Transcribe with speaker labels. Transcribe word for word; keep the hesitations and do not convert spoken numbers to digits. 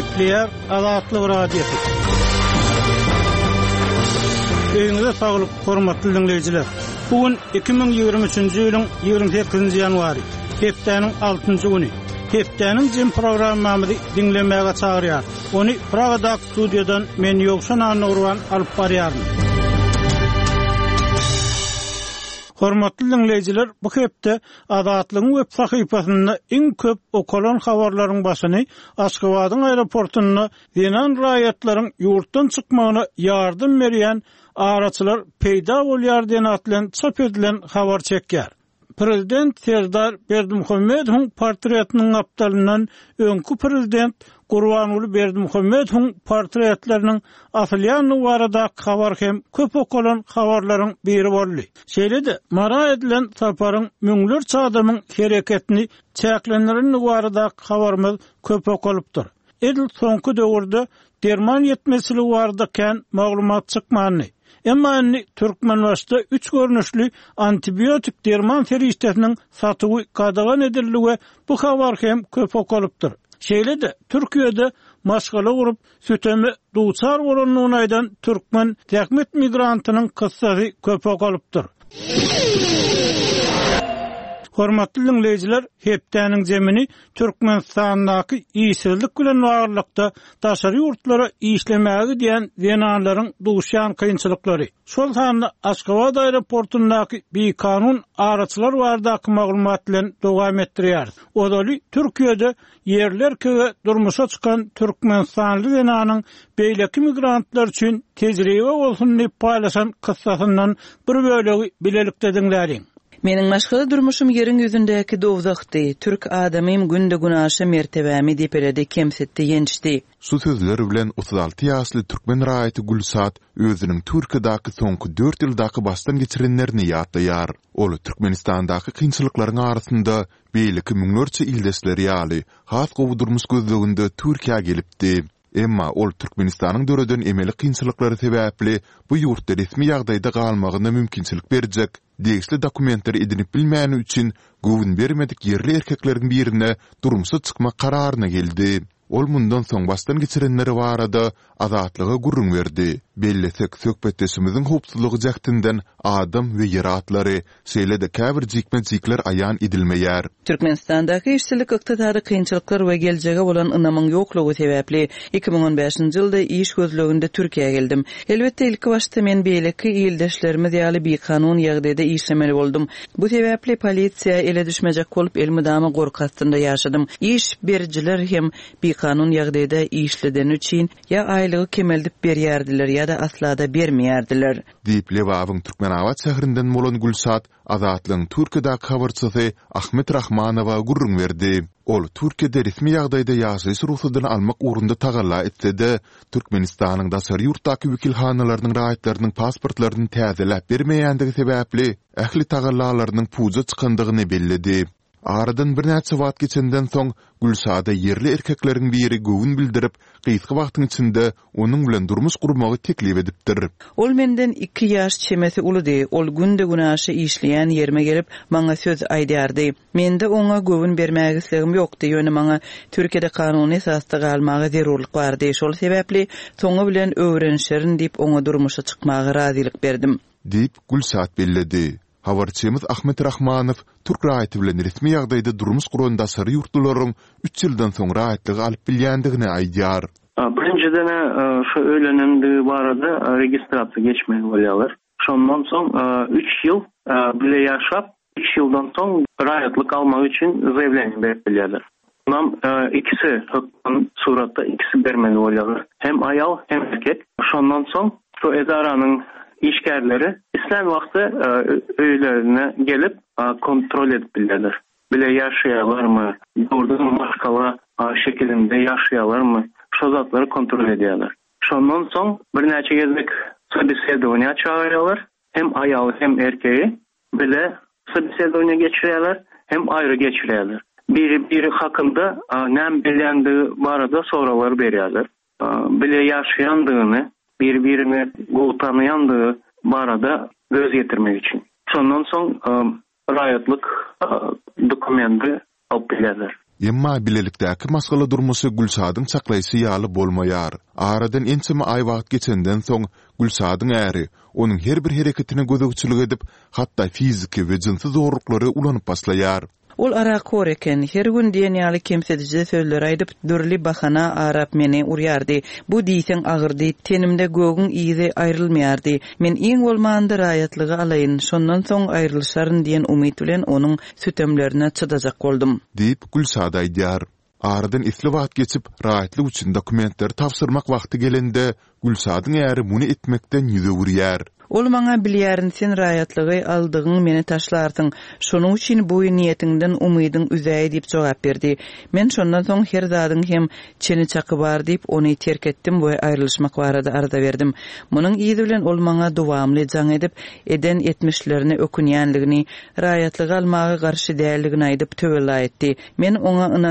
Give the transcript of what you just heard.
Speaker 1: Gepleyer Azatlyk radiosu. Öňüňizde saglyk, hormatly dinleýijiler. Bugün iki bin ýygrimi üçinji ýylyň ýygrimi sekizinji ýanwary, hepdeniň altynjy güni. Hepdeniň jym programmamyzy dinlemäge çagyrýar. Ony Pragada studiýadan men Ýogşan Anurwan alyp barýarmyn. Hormatly dinleýijiler, bu hepde Azatlygyň web sahypasynda iň köp okalan habarlaryň başyny Aşgabatyň aeroportuna ýenen raýatlaryň ýurtdan çykmagyna ýardym berýän araçylar peýda bolýar diýen atlan çap edilen habar çekýär. Prezident Serdar Berdimuhammedowyň portretiniň aptalyndan öňkü prezident Gurbanuly Berdimuhammedowyň portretleriniň asylýany barada habar hem köp okalan habarlaryň biri boldy. Şeýle-de mara edilen saparyň müňlerçe adamyň hereketini çäklenlerini barada habarymyz köp okalypdyr. Edil soňky döwürde derman ýetmesli baradaken maglumat çykmany. Emma indi Türkmenbaşda üç görnüşli antibiotik derman feriştesinin satığı kadagan edildiği bu habar hem köp okalypdyr. Şeýle-de Türkiýede maşgala gurup sütemi duçar bolanlygyny aýdan türkmen täkmet migrantynyň kıssasy köp okalypdyr. Hormatly dinleýijiler, hepdeniň jemini Türkmenistandaky işsizlik bilen baglykda daşary ýurtlara işlemäge diýen zenanlaryň duşan kynçylyklary. Şol handa Aşgabat aeroportundaky bir kanun araçlar bardaky maglumat bilen dowam etdirýär. Odaly Türkiýede yerler köwe durmuşa çykan Türkmenistanly zenanyň beýleki migrantlar üçin tejribe bolsun diýip paýlaşan kıssasyndan bir bölegi bilelikde dinläriň.
Speaker 2: Meniň maşgala durmuşum ýeriň ýüzündäki dowzakdy. Türk adamym günde günaşa mertebämi diýip kemsetdi ýenişdi.
Speaker 3: Şu sözler bilen otuz alty ýaşly türkmen raýaty Gülsat özüniň Türkiýedaky soňky dört ýyldaky başdan geçirenlerini ýatlaýar. Ol Türkmenistandaky kynçylyklaryň arasynda beýleki müňlerçe ildesleri ýaly has gowdurmuş gözleginde Türkiýe gelipdi. Emma ol Türkmenistanyň döreden emeli kynçylyklary sebäpli bu ýurtda resmi ýagdaýda galmagyna mümkinçilik berjek. Degişli dokumentleri edinip bilmäni üçin gowun bermedik ýerli erkekleriň birine durmuşa çykmak kararyna geldi. Ol mundan soň başdan geçirenleri barada azatlyga gurrun berdi. Bellesek söhbetdeşimizin hopsuzlygy jagtyndan adam we ýer atlary, şeýle-de käbir jikme-jikler aýan edilmeýär.
Speaker 2: Türkmenistandaky işçilik ykdysady kynçylyklar we geljege bolan ynamyň ýoklugy sebäpli iki bin on beşinji ýylda iş gözleginde Türkiýe'ye geldim. Elbetde ilki başda men beýleki ýyldaşlarymyz ýaly bir kanun ýagdaýda işlemeli boldum. Bu sebäpli polisiýa ele düşmejek bolup elmydamy gorkatynda ýaşadym. İş berjiler hem bir kanun ýagdaýda işleden üçin ýa aýlygy kemeldip berýärdiler ýa da aslada bermeýärdiler.
Speaker 3: Diýip Lewawyň Türkmenawat şäherininden bolan Gülsat Azatlygyň Türkiýedaky habarçysy Ahmet Rahmanowa gurrun berdi. Ol Türkiýede resmi ýagdaýda ýaşaýyş ruhsatyny almak urunda tagalla etse-de Türkmenistanyň daşary ýurtdaky wekilhanalarynyň raýatlarynyň pasportlaryny täzeläp bermeýändigi sebäpli ähli tagallalarynyň puja çykandygyny belledi. Aradan bir näçe wagt geçenden soň Gülsada yerli erkekleriň biri gowun bildirip, gysga wagtyň içinde onuň bilen durmuş gurmagy teklip edipdir.
Speaker 2: Ol menden iki ýaş çemesi ulydy. Ol günde günaşy işleýän ýerime gelip maňa söz aýdýardy. Mende oňa gowun bermäge islegim ýokdy. Ýöne maňa Türkiýede kanuny esasda galmagy zerurlyk bardy. Şol sebäpli soňa bilen öwrenşerin diýip oňa durmuşa çykmagy razylyk berdim.
Speaker 3: Diýip Gülsat belledi. Habarçymyz Ahmet Rahmanow Türk raýaty bilen resmi ýagdaýda durmuş guranda sary ýurtlaryň üç ýyldan soň raýatlygy alyp bilýändigini aýdýar.
Speaker 4: Birinjiden şu öýlenimdigi barada registrasiýa geçmeli bolýarlar. Şondan soň üç ýyl bile ýaşap, üç ýyldan soň raýatlyk almak üçin zaýewleniýa berip bilýärler. Bunam ikisi suratda ikisi bermeli bolýarlar. Hem aýal hem erkek. Şondan soň şu edaranyň işgärleri islen wagty öýlerine gelip kontrol edip bilýärler. Bile ýaşaýarlarmy, doğrudan maskala şekilinde ýaşaýarlarmy, şu zatlary kontrol edýärler. Şondan soň bir näçe gezmek собеседование çağırýarlar. Hem aýaly hem erkeği bile собеседование geçirýärler, hem aýry geçirýärler. Biri biri hakynda näme bilýändigi barada soralar berýärler. Bile ýaşaýandygyny, bir-birini gowtanaýandygy barada göz getirmek için. Sondan soň raýatlyk dokumenti alyp bilýärler.
Speaker 3: Emma bilelikdäki masgala durmusy Gülsadyň saklaýsy ýaly bolmaýar. Aradan ençeme ay wagt geçenden soň Gülsadyň äri onuň her bir hereketine gözegçilik edip, hatda fiziki we jinsy zorluklary ulanyp başlaýar.
Speaker 2: Ol ara koreken her gün diýen ýaly kemsedici sözler aýdyp dürli bahana arap meni urýardy. Bu diýsen agyrdy, tenimde gögüň iýdi aýrylmaýardy. Men iň bolmanda raýatlygy alaýyn, şondan soň aýrylşaryn diýen umyt bilen onuň sütemlerine çydajak boldum.
Speaker 3: Diýip Gülsada aýdýar. Aradan isli wagt geçip raýatlyk üçin dokumentleri tapşyrmak wagty gelende Gülsadyň äri muny etmekden ýüze urýar.
Speaker 2: Ol maňa bilýärin sen raýatlygy aldygyň meni taşlardyň. Şonuň üçin bu niýetiňden umydyň üzäýi diýip jogap berdi. Men şondan soň her zadyň hem çeni çaky bar diýip ony terk etdim we aýrylşmak barada arada berdim. Munyň ýygy bilen ol maňa dowamly jaň edip eden etmişlerini ökünýänligini, raýatlygy almagy garşy däldigini aýdyp töwelli etdi. Men oňa